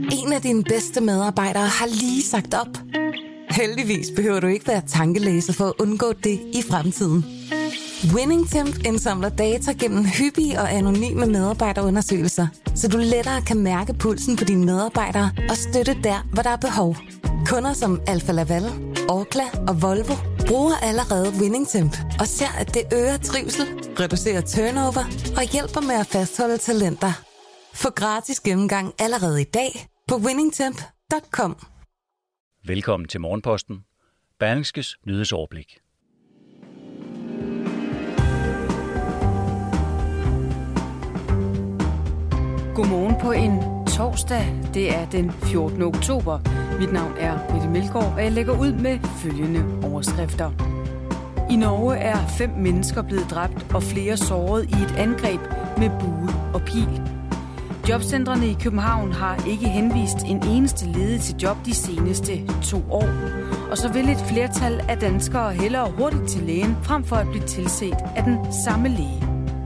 En af dine bedste medarbejdere har lige sagt op. Heldigvis behøver du ikke være tankelæser for at undgå det i fremtiden. WinningTemp indsamler data gennem hyppige og anonyme medarbejderundersøgelser, så du lettere kan mærke pulsen på dine medarbejdere og støtte der, hvor der er behov. Kunder som Alfa Laval, Orkla og Volvo bruger allerede WinningTemp og ser, at det øger trivsel, reducerer turnover og hjælper med at fastholde talenter. Få gratis gennemgang allerede i dag på winningtemp.com. Velkommen til Morgenposten. Berlingskes nyhedsoverblik. Godmorgen på en torsdag. Det er den 14. oktober. Mit navn er Mette Melgaard, og jeg lægger ud med følgende overskrifter. I Norge er 5 mennesker blevet dræbt og flere såret i et angreb med bue og pil. Jobcentrene i København har ikke henvist en eneste ledig til job de seneste 2 år. Og så vil et flertal af danskere hellere hurtigt til lægen, frem for at blive tilset af den samme læge.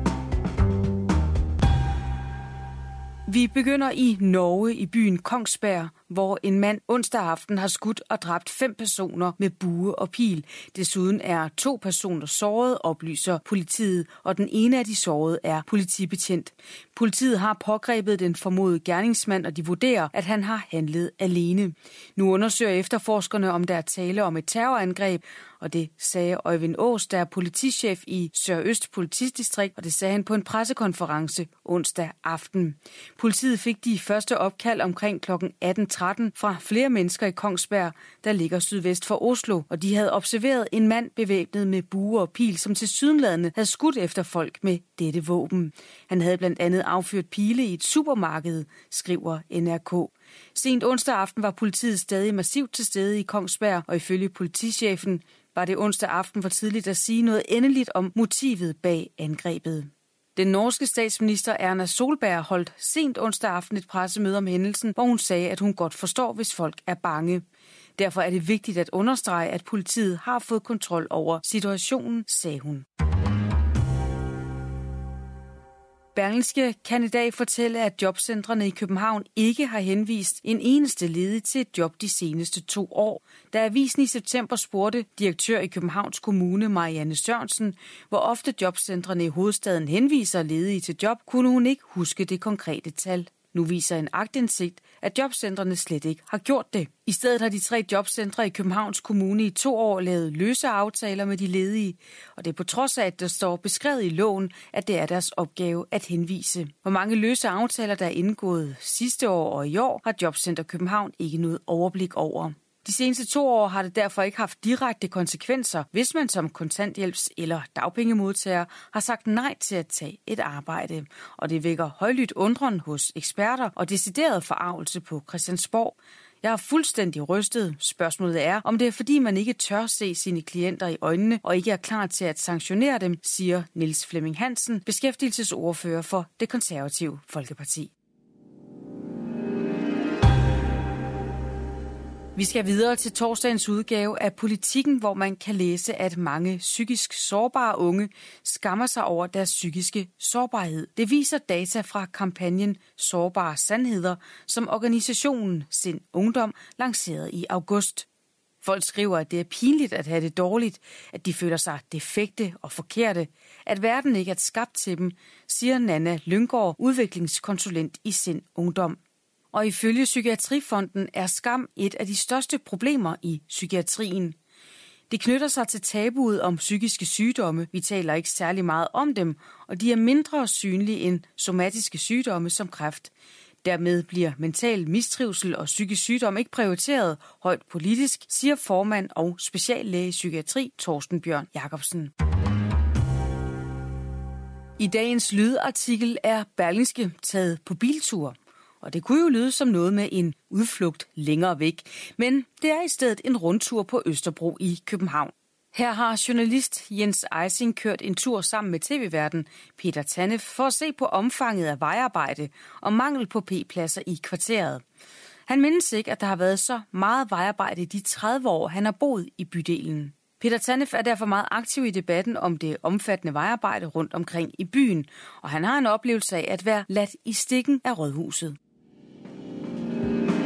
Vi begynder i Norge i byen Kongsberg, hvor en mand onsdag aften har skudt og dræbt 5 personer med bue og pil. Desuden er 2 personer såret, oplyser politiet, og den ene af de sårede er politibetjent. Politiet har pågrebet den formodede gerningsmand, og de vurderer, at han har handlet alene. Nu undersøger efterforskerne, om der er tale om et terrorangreb, og det sagde Øjvind Aas, der er politichef i Sørøst Politidistrikt, og det sagde han på en pressekonference onsdag aften. Politiet fik de første opkald omkring kl. 18.13 fra flere mennesker i Kongsberg, der ligger sydvest for Oslo, og de havde observeret en mand bevæbnet med bue og pil, som tilsyneladende havde skudt efter folk med dette våben. Han havde blandt andet affyret pile i et supermarked, skriver NRK. Sent onsdag aften var politiet stadig massivt til stede i Kongsberg, og ifølge politichefen var det onsdag aften for tidligt at sige noget endeligt om motivet bag angrebet. Den norske statsminister Erna Solberg holdt sent onsdag aften et pressemøde om hændelsen, hvor hun sagde, at hun godt forstår, hvis folk er bange. Derfor er det vigtigt at understrege, at politiet har fået kontrol over situationen, sagde hun. Berlingske kan i dag fortælle, at jobcentrene i København ikke har henvist en eneste ledig til et job de seneste 2 år. Da avisen i september spurgte direktør i Københavns Kommune, Marianne Sørensen, hvor ofte jobcentrene i hovedstaden henviser ledige til job, kunne hun ikke huske det konkrete tal. Nu viser en aktindsigt, at jobcentrene slet ikke har gjort det. I stedet har de 3 jobcentre i Københavns Kommune i 2 år lavet løse aftaler med de ledige, og det er på trods af, at der står beskrevet i loven, at det er deres opgave at henvise. Hvor mange løse aftaler, der er indgået sidste år og i år, har Jobcenter København ikke noget overblik over. De seneste 2 år har det derfor ikke haft direkte konsekvenser, hvis man som kontanthjælps- eller dagpengemodtager har sagt nej til at tage et arbejde. Og det vækker højlydt undren hos eksperter og decideret forargelse på Christiansborg. Jeg er fuldstændig rystet. Spørgsmålet er, om det er fordi man ikke tør se sine klienter i øjnene og ikke er klar til at sanktionere dem, siger Niels Flemming Hansen, beskæftigelsesordfører for Det Konservative Folkeparti. Vi skal videre til torsdagens udgave af Politikken, hvor man kan læse, at mange psykisk sårbare unge skammer sig over deres psykiske sårbarhed. Det viser data fra kampagnen Sårbare Sandheder, som organisationen Sind Ungdom lancerede i august. Folk skriver, at det er pinligt at have det dårligt, at de føler sig defekte og forkerte, at verden ikke er skabt til dem, siger Nanna Lynggaard, udviklingskonsulent i Sind Ungdom. Og ifølge Psykiatrifonden er skam et af de største problemer i psykiatrien. Det knytter sig til tabuet om psykiske sygdomme. Vi taler ikke særlig meget om dem, og de er mindre synlige end somatiske sygdomme som kræft. Dermed bliver mental mistrivsel og psykisk sygdom ikke prioriteret højt politisk, siger formand og speciallæge i psykiatri Torsten Bjørn Jacobsen. I dagens lydartikel er Berlingske taget på biltur. Og det kunne jo lyde som noget med en udflugt længere væk, men det er i stedet en rundtur på Østerbro i København. Her har journalist Jens Eising kørt en tur sammen med tv-værten Peter Tanef for at se på omfanget af vejarbejde og mangel på p-pladser i kvarteret. Han mindes ikke, at der har været så meget vejarbejde i de 30 år, han har boet i bydelen. Peter Tanef er derfor meget aktiv i debatten om det omfattende vejarbejde rundt omkring i byen, og han har en oplevelse af at være ladt i stikken af rådhuset.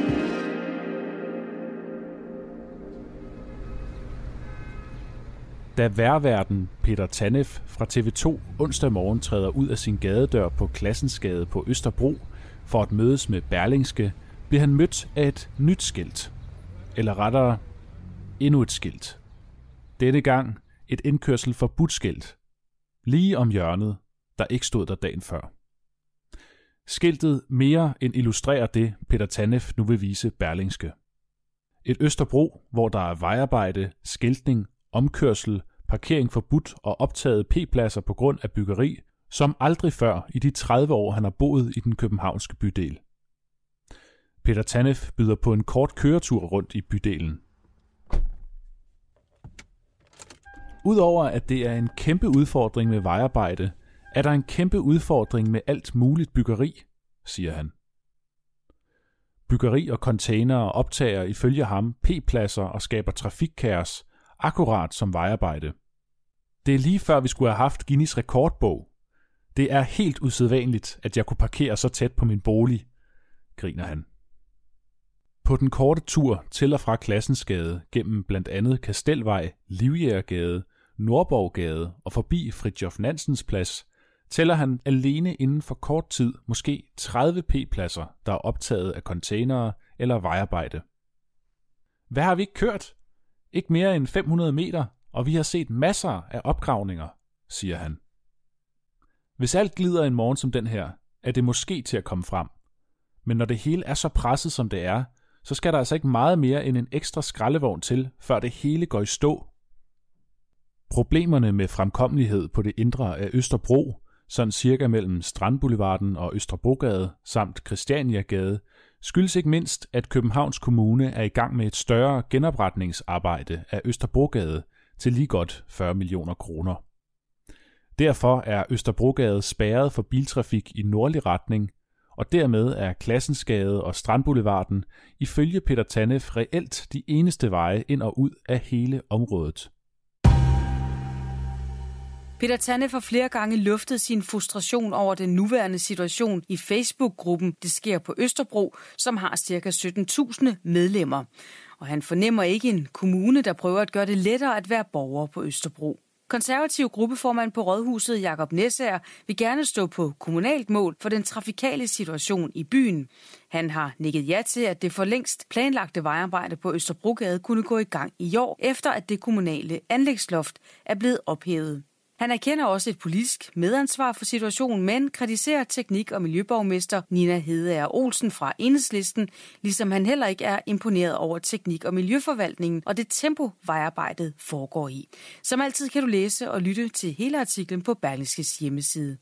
Da vejrværten Peter Tanev fra TV2 onsdag morgen træder ud af sin gadedør på Classensgade på Østerbro for at mødes med Berlingske, bliver han mødt af et nyt skilt. Eller rettere, endnu et skilt. Denne gang et indkørsel forbudt skilt. Lige om hjørnet, der ikke stod der dagen før. Skiltet mere end illustrerer det, Peter Tanev nu vil vise Berlingske. Et Østerbro, hvor der er vejarbejde, skiltning, omkørsel, parkering forbudt og optaget p-pladser på grund af byggeri, som aldrig før i de 30 år, han har boet i den københavnske bydel. Peter Tanev byder på en kort køretur rundt i bydelen. Udover at det er en kæmpe udfordring med vejarbejde, er der en kæmpe udfordring med alt muligt byggeri, siger han. Byggeri og containere optager ifølge ham p-pladser og skaber trafikkaos, akkurat som vejarbejde. Det er lige før vi skulle have haft Guinness rekordbog. Det er helt usædvanligt, at jeg kunne parkere så tæt på min bolig, griner han. På den korte tur til og fra Classensgade gennem blandt andet Kastelvej, Livjægergade, Nordborggade og forbi Fridtjof Nansens Plads, tæller han alene inden for kort tid måske 30 p-pladser, der er optaget af containere eller vejarbejde. Hvad har vi ikke kørt? Ikke mere end 500 meter, og vi har set masser af opgravninger, siger han. Hvis alt glider en morgen som den her, er det måske til at komme frem. Men når det hele er så presset som det er, så skal der altså ikke meget mere end en ekstra skraldevogn til, før det hele går i stå. Problemerne med fremkommelighed på det indre af Østerbro, sådan cirka mellem Strandboulevarden og Østerbrogade samt Christianiagade, skyldes ikke mindst, at Københavns Kommune er i gang med et større genopretningsarbejde af Østerbrogade til lige godt 40 millioner kroner. Derfor er Østerbrogade spærret for biltrafik i nordlig retning, og dermed er Classensgade og Strandboulevarden ifølge Peter Tanev reelt de eneste veje ind og ud af hele området. Peter Tanev har flere gange luftet sin frustration over den nuværende situation i Facebook-gruppen Det sker på Østerbro, som har ca. 17.000 medlemmer. Og han fornemmer ikke en kommune, der prøver at gøre det lettere at være borger på Østerbro. Konservativ gruppeformand på Rådhuset, Jakob Næsager, vil gerne stå på kommunalt mål for den trafikale situation i byen. Han har nikket ja til, at det for længst planlagte vejarbejde på Østerbrogade kunne gå i gang i år, efter at det kommunale anlægsloft er blevet ophævet. Han erkender også et politisk medansvar for situationen, men kritiserer teknik- og miljøborgmester Nina Hedeager Olsen fra Enhedslisten, ligesom han heller ikke er imponeret over teknik- og miljøforvaltningen og det tempo, vejarbejdet foregår i. Som altid kan du læse og lytte til hele artiklen på Berlingskes hjemmeside.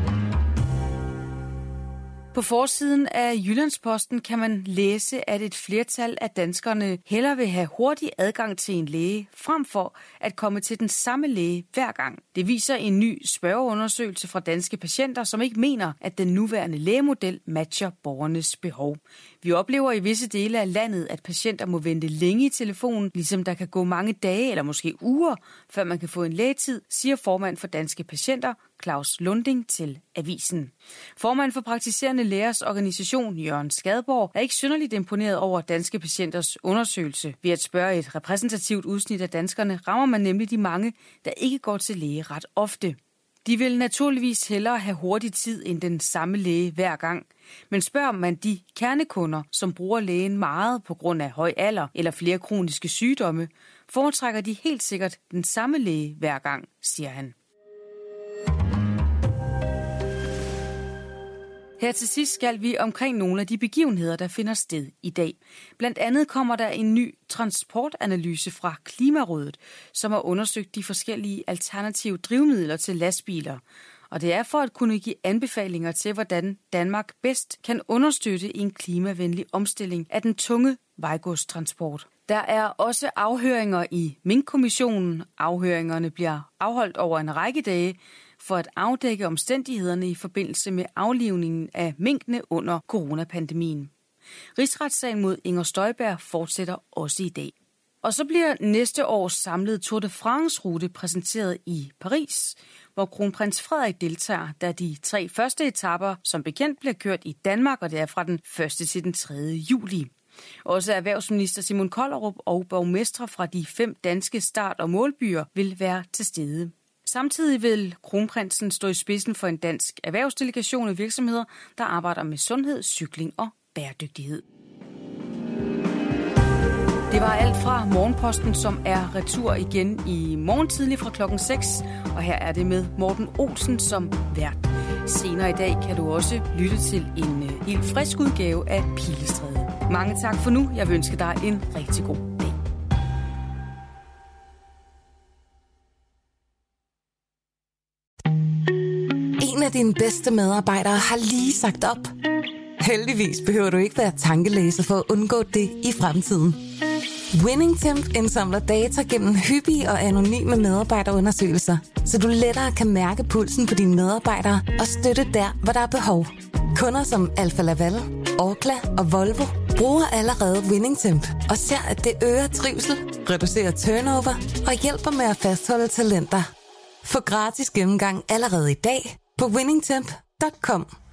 På forsiden af Jyllandsposten kan man læse, at et flertal af danskerne hellere vil have hurtig adgang til en læge, frem for at komme til den samme læge hver gang. Det viser en ny spørgeundersøgelse fra Danske Patienter, som ikke mener, at den nuværende lægemodel matcher borgernes behov. Vi oplever i visse dele af landet, at patienter må vente længe i telefonen, ligesom der kan gå mange dage eller måske uger, før man kan få en lægetid, siger formand for Danske Patienter, Claus Lunding, til Avisen. Formand for Praktiserende Lægers organisation, Jørgen Skadborg, er ikke synderligt imponeret over Danske Patienters undersøgelse. Ved at spørge et repræsentativt udsnit af danskerne, rammer man nemlig de mange, der ikke går til læge ret ofte. De vil naturligvis hellere have hurtig tid end den samme læge hver gang. Men spørger man de kernekunder, som bruger lægen meget på grund af høj alder eller flere kroniske sygdomme, foretrækker de helt sikkert den samme læge hver gang, siger han. Her til sidst skal vi omkring nogle af de begivenheder, der finder sted i dag. Blandt andet kommer der en ny transportanalyse fra Klimarådet, som har undersøgt de forskellige alternative drivmidler til lastbiler. Og det er for at kunne give anbefalinger til, hvordan Danmark bedst kan understøtte en klimavenlig omstilling af den tunge vejgodstransport. Der er også afhøringer i Minkkommissionen. Afhøringerne bliver afholdt over en række dage for at afdække omstændighederne i forbindelse med aflivningen af minkene under coronapandemien. Rigsretssagen mod Inger Støjberg fortsætter også i dag. Og så bliver næste års samlede Tour de France-rute præsenteret i Paris, hvor kronprins Frederik deltager, da de 3 første etaper som bekendt bliver kørt i Danmark, og det er fra den 1. til den 3. juli. Også erhvervsminister Simon Kollerup og borgmestre fra de 5 danske start- og målbyer vil være til stede. Samtidig vil kronprinsen stå i spidsen for en dansk erhvervsdelegation af virksomheder, der arbejder med sundhed, cykling og bæredygtighed. Det var alt fra Morgenposten, som er retur igen i morgen tidlig fra klokken 6. Og her er det med Morten Olsen som vært. Senere i dag kan du også lytte til en helt frisk udgave af Pilestræde. Mange tak for nu. Jeg vil ønske dig en rigtig god dag. En af dine bedste medarbejdere har lige sagt op. Heldigvis behøver du ikke være tankelæser for at undgå det i fremtiden. WinningTemp indsamler data gennem hyppige og anonyme medarbejderundersøgelser, så du lettere kan mærke pulsen på dine medarbejdere og støtte der, hvor der er behov. Kunder som Alfa Laval, Orkla og Volvo bruger allerede WinningTemp og ser, at det øger trivsel, reducerer turnover og hjælper med at fastholde talenter. Få gratis gennemgang allerede i dag på winningtemp.com.